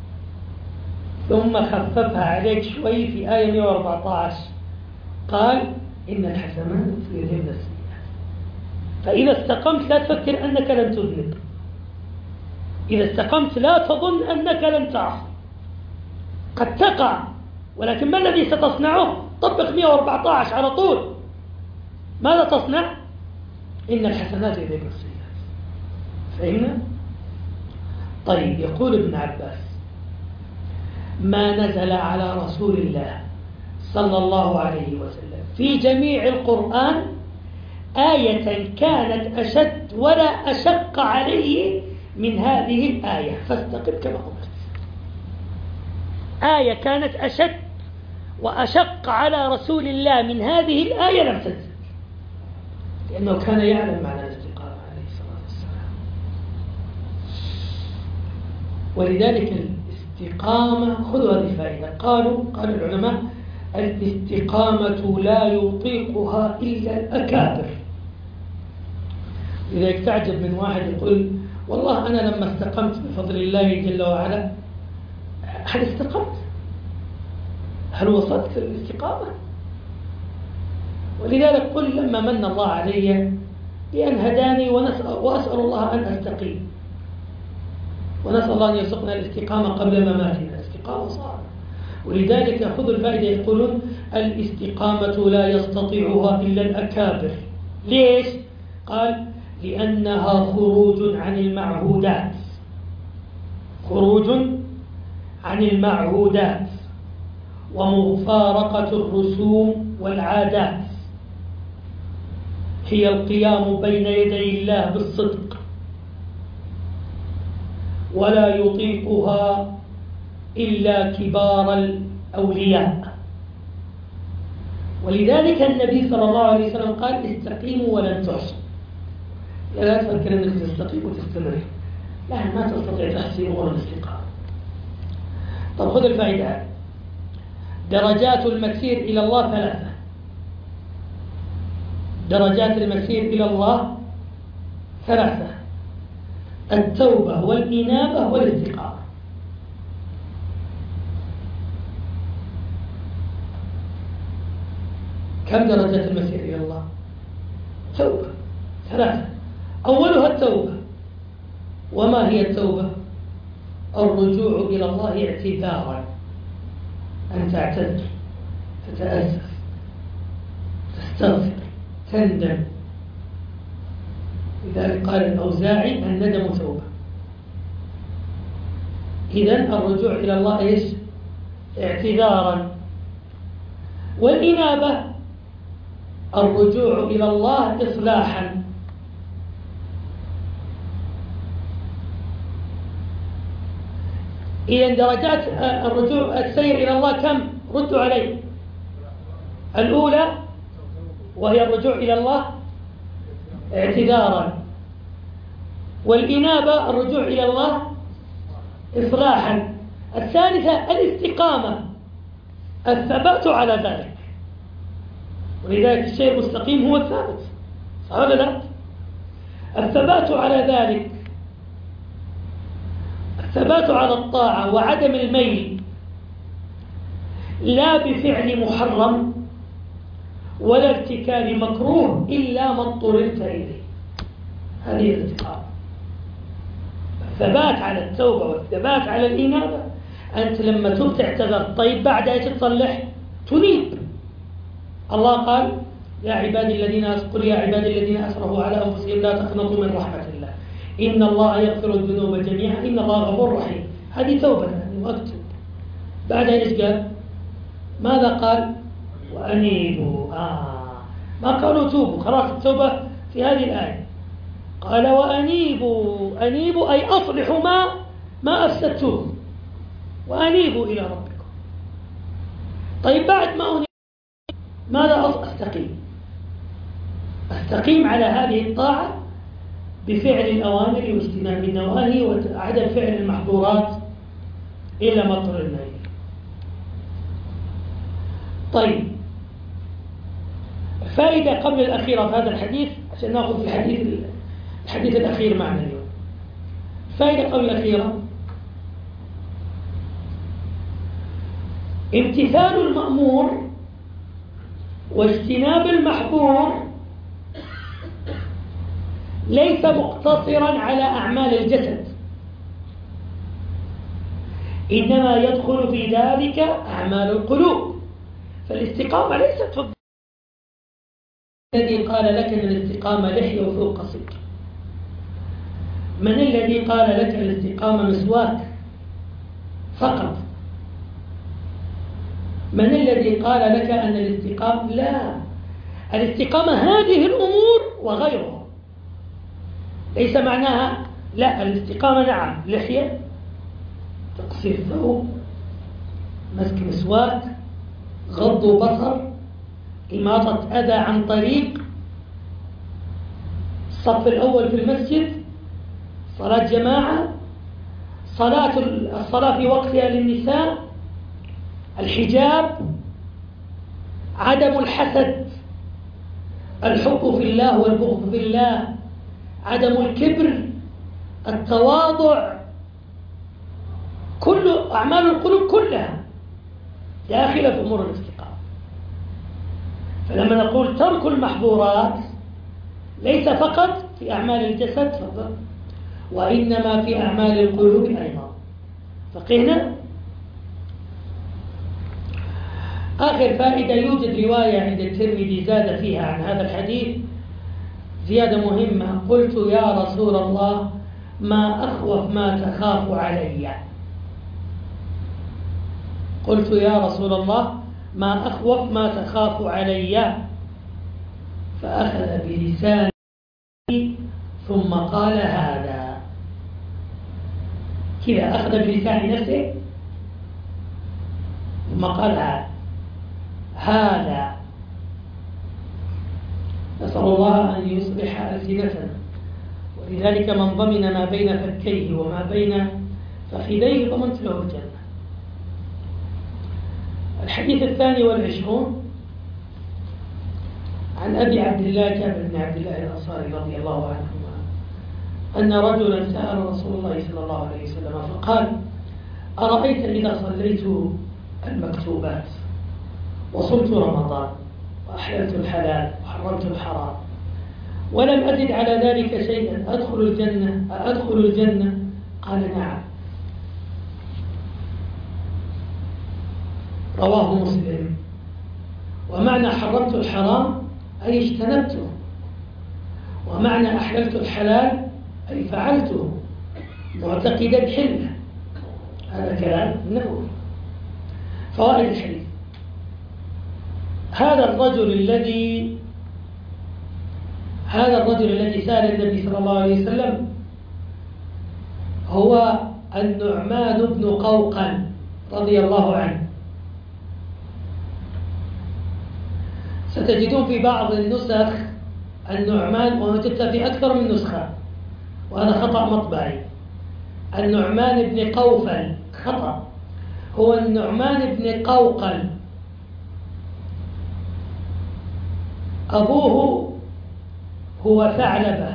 ثم خففها عليك شوي في آية مئة وأربعة عشر قال إن الحسنات يذهبن السيئات. فإذا استقمت لا تفكر أنك لن تذنب، إذا استقمت لا تظن أنك لن تعصي، قد تقع، ولكن ما الذي ستصنعه؟ طبق مئة وأربعة عشر على طول. ماذا تصنع؟ إن الحسنات يذهبن السيئات. فهمنا؟ طيب، يقول ابن عباس ما نزل على رسول الله صلى الله عليه وسلم في جميع القرآن آية كانت أشد ولا أشق عليه من هذه الآية فاستقم كما أمرت. آية كانت أشد وأشق على رسول الله من هذه الآية لم تنزل، لأنه كان يعلم معنى الاستقامة عليه الصلاة والسلام. ولذلك الاستقامة، خذوا هذه الفائدة، قالوا قال العلماء الاستقامة لا يطيقها إلا الأكابر. لذلك تعجب من واحد يقول والله أنا لما استقمت بفضل الله جل وعلا. هل استقمت؟ هل وصلت للاستقامة؟ ولذلك قل لما من الله علي بأن هداني وأسأل الله أن أستقيم، ونسأل الله أن يرزقنا الاستقامة قبل مماتنا. الاستقامة صعبة. ولذلك يأخذ الفائدة يقولون الاستقامة لا يستطيعها إلا الأكابر. ليش؟ قال لأنها خروج عن المعهودات، خروج عن المعهودات ومفارقة الرسوم والعادات، هي القيام بين يدي الله بالصدق، ولا يطيقها إلا كبار الأولياء. ولذلك النبي صلى الله عليه وسلم قال استقيموا ولن تحصوا. لا تفكر أنك تستقيم وتستمر، لا، ما تستطيع تحصي أمور الاستقامة. طب خذ الفائدة هذه. درجات المسير إلى الله ثلاثة. درجات المسير إلى الله ثلاثة: التوبة والإنابة والاستقامة. كم درجات المسير إلى الله؟ توبة ثلاثة. أولها التوبة. وما هي التوبة؟ الرجوع إلى الله اعتذارا، أن تعتذر، تتأسف، تستغفر، تندم. لذلك قال الأوزاعي الندم توبة. إذن الرجوع إلى الله إيش؟ اعتذارا. والإنابة الرجوع إلى الله إصلاحا. إذن درجات الرجوع السير إلى الله كم؟ ردوا علي. الأولى وهي الرجوع إلى الله اعتذارا، والإنابة الرجوع إلى الله إصلاحا. الثالثة الاستقامة، الثبات على ذلك. ولذلك الشيء المستقيم هو الثابت، صح ولا لا؟ الثبات على ذلك، الثبات على الطاعة وعدم الميل، لا بفعل محرم ولا ارتكاب مكروه إلا ما اضطررت إليه. هذه الاستقامة. الثبات على التوبة والثبات على الإنابة. أنت لما تب تعتذر، طيب بعد ايش تصلح؟ تنيب. الله قال يا عبادي الذين قل يا عبادي الذين أسرفوا على أنفسهم لا تقنطوا من رحمة الله إن الله يغفر الذنوب جميعا إن الله غفور رحيم. هذه توبة وأكتب. بعد ايش قال؟ ماذا قال؟ وأنيبوا. آه. ما قالوا توبوا، خلاص التوبة في هذه الآية. قال وأنيبوا، أنيبوا أي أصلحوا ما ما أفسدتوه، وأنيبوا إلى ربكم. طيب بعد ما أنيب ماذا أستقيم؟ أستقيم على هذه الطاعة بفعل الأوامر واجتناب النواهي وعدم فعل المحظورات إلا ما اضطررنا إليه. طيب فائدة قبل الأخيرة في هذا الحديث عشان نأخذ في الحديث الحديث الأخير معنا اليوم. فائدة قبل الأخيرة: امتثال المأمور واجتناب المحظور ليس مقتصرا على أعمال الجسد، إنما يدخل في ذلك أعمال القلوب. فالاستقامة ليست في الذي قال لك أن الاستقامة لحية وثوب قصير. من الذي قال لك الاستقامة مسواك فقط؟ من الذي قال لك أن الاستقامة؟ لا، الاستقامة هذه الأمور وغيرها، ليس معناها لا، الاستقامة نعم لحية، تقصير ثوب، مسك مسواك، غض بصر، إماطة أذى عن طريق، الصف الأول في المسجد، صلاة جماعة، صلاة الصلاة في وقتها للنساء، الحجاب، عدم الحسد، الحب في الله والبغض في الله، عدم الكبر، التواضع، كل أعمال القلوب كلها داخلة في أمور الاستقامة. فلما نقول ترك المحظورات ليس فقط في أعمال الجسد فقط، وإنما في أعمال القلوب أيضا. فقهنا. آخر فائدة، يوجد رواية عند الترمذي زاد فيها عن هذا الحديث زيادة مهمة: قلت يا رسول الله ما أخوف ما تخاف علي. قلت يا رسول الله ما أخوف ما تخاف علي، فأخذ بلسانه ثم قال هذا، كذا أخذ بلسان نفسه ثم قال هذا هذا نسأل الله أن يصلح ألسنتنا، ولذلك من ضمن ما بين فكيه وما بين فخذيه ضمنت له الجنة. الحديث الثاني والعشرون عن أبي عبد الله جابر بن عبد الله الأنصاري رضي الله عنهما أن رجلا سأل رسول الله صلى الله عليه وسلم فقال: أرأيت إذا صليت المكتوبات وصمت رمضان وأحللت الحلال وحرمت الحرام ولم أزد على ذلك شيئا أدخل الجنة أدخل الجنة؟ قال: نعم. رواه مسلم. ومعنى حرمت الحرام أي اجتنبته، ومعنى أحللت الحلال أي فعلته معتقدا حله. هذا كلام النووي. فوائد الحديث: هذا الرجل الذي هذا الرجل الذي سأل النبي صلى الله عليه وسلم هو النعمان بن قوقل رضي الله عنه. ستجدون في بعض النسخ النعمان، ووجدت في أكثر من نسخة، وهذا خطأ مطبعي. النعمان بن قوفل خطأ، هو النعمان بن قوقل. أبوه هو ثعلبة،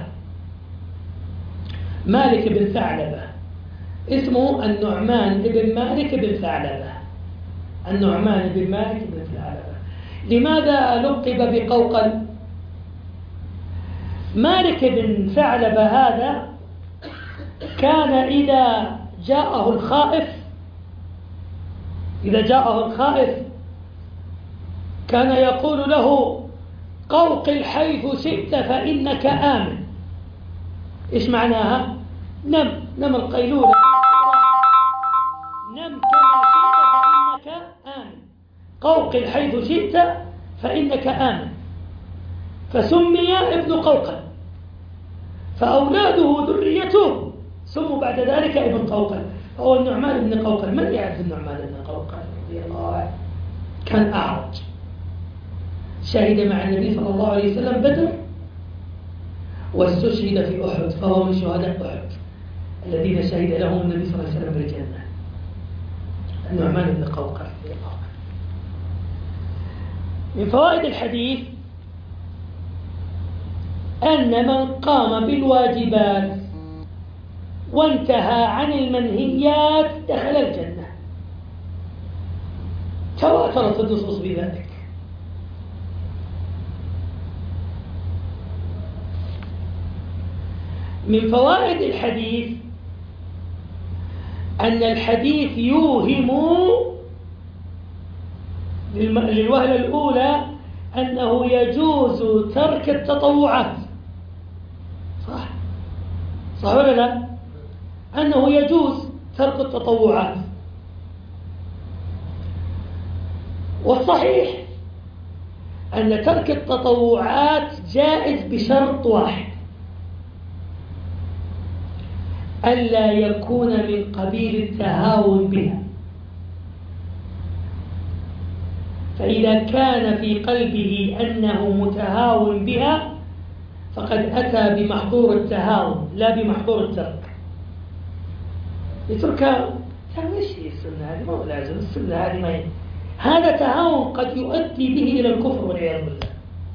مالك بن ثعلبة، اسمه النعمان بن مالك بن ثعلبة. النعمان بن مالك بن ثعلبة. لماذا لقب بقوقل؟ مالك بن ثعلبة هذا كان إذا جاءه الخائف إذا جاءه الخائف كان يقول له: قوقل حيث شئت فإنك آمن. إيش معناها؟ نم نم القيلولة، نم كما شئت فإنك آمن. قوقل حيث شئت فإنك آمن. فسمي ابن قوقل، فأولاده ذريته سموا بعد ذلك ابن قوقل. فهو النعمان بن قوقل. من يعرف النعمان بن قوقل رضي الله عنه؟ كان أعرج، شهد مع النبي صلى الله عليه وسلم بدر، واستشهد في أحد، فهو من شهداء أحد الذين شهد لهم النبي صلى الله عليه وسلم بالجنة. النعمان بن قوقل رضي الله عنه. من فوائد الحديث أن من قام بالواجبات وانتهى عن المنهيات دخل الجنة. تواترت النصوص بذلك. من فوائد الحديث أن الحديث يوهم للوهلة الأولى أنه يجوز ترك التطوعات. صح؟ صح ولا لا؟ أنه يجوز ترك التطوعات. والصحيح أن ترك التطوعات جائز بشرط واحد: ألا يكون من قبيل التهاون بها. فإذا كان في قلبه أنه متهاون بها فقد أتى بمحظور التهاون لا بمحظور الترك. يتركها يعني ايش هي السنة هذه؟ ما هو لازم السنة هذه، ما هي هذا تهاون قد يؤدي به إلى الكفر والعياذ بالله.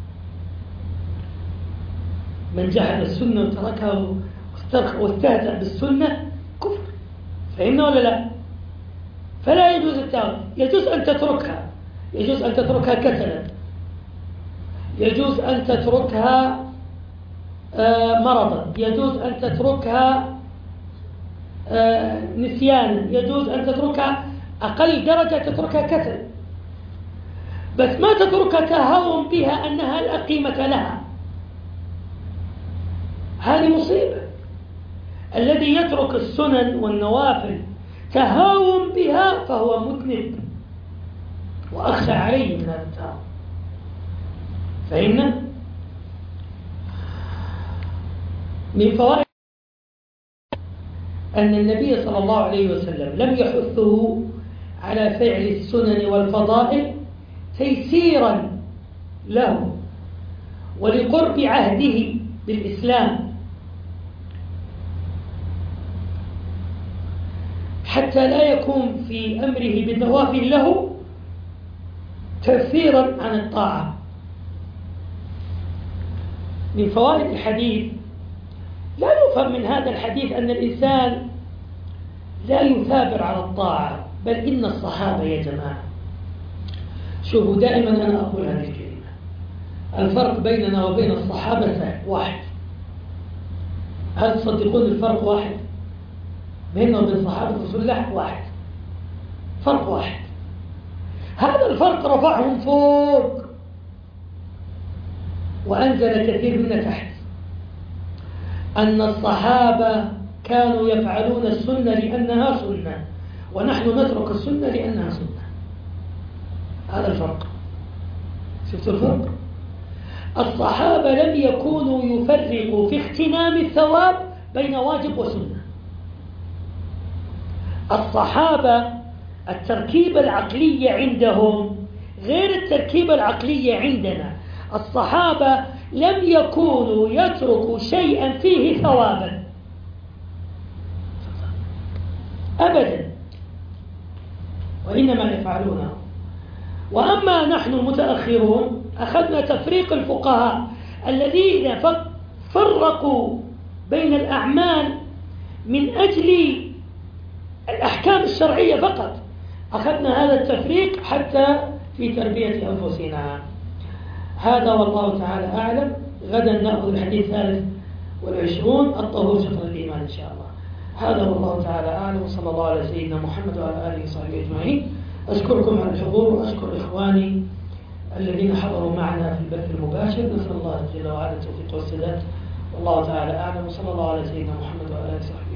من جحد السنة وتركها واستهزأ بالسنة كفر، فهمنا ولا لا؟ فلا يجوز التهاون. يجوز أن تتركها، يجوز أن تتركها كسلا، يجوز أن تتركها مرضا، يجوز أن تتركها نسيانا، يجوز أن تتركها أقل درجة تتركها كسل، بس ما تتركها تهاون بها أنها لا قيمة لها. هذه مصيبة. الذي يترك السنن والنوافل تهاون بها فهو مذنب، وأخشى عليه من هذا التهاون. فهمنا؟ من فوائد أن النبي صلى الله عليه وسلم لم يحثه على فعل السنن والفضائل تيسيرا له ولقرب عهده بالإسلام، حتى لا يكون في أمره بالنوافل له تأثيرا عن الطاعة. من فوائد الحديث: لا يفهم من هذا الحديث أن الإنسان لا يثابر على الطاعة، بل إن الصحابة يا جماعة، شوفوا دائما أنا أقول هذه الكلمة، الفرق بيننا وبين الصحابة سهل واحد. هل تصدقون الفرق واحد بيننا وبين صحابة رسول الله؟ واحد، فرق واحد. هذا الفرق رفعهم فوق وأنزل كثير منا تحت. أن الصحابة كانوا يفعلون السنة لأنها سنة، ونحن نترك السنة لأنها سنة. هذا الفرق. شفتوا الفرق؟ الصحابة لم يكونوا يفرقوا في اغتنام الثواب بين واجب وسنة. الصحابة التركيبة العقلية عندهم غير التركيبة العقلية عندنا. الصحابة لم يكونوا يتركوا شيئا فيه ثوابا أبدا، وإنما يفعلونه. وأما نحن المتأخرون أخذنا تفريق الفقهاء الذين فرقوا بين الأعمال من أجل الأحكام الشرعية فقط. أخذنا هذا التفريق حتى في تربية أنفسنا. هذا والله تعالى أعلم. غدا نأخذ الحديث الثالث والعشرون: الطهور شطر الإيمان إن شاء الله. هذا والله تعالى أعلم، وصلى الله على سيدنا محمد وعلى آله وصحبه أجمعين. أشكركم على الحضور، وأشكر إخواني الذين حضروا معنا في البث المباشر. نسأل الله جل وعلا التوفيق والسداد، والله تعالى أعلم، وصلى الله على سيدنا محمد وعلى آله وصحبه.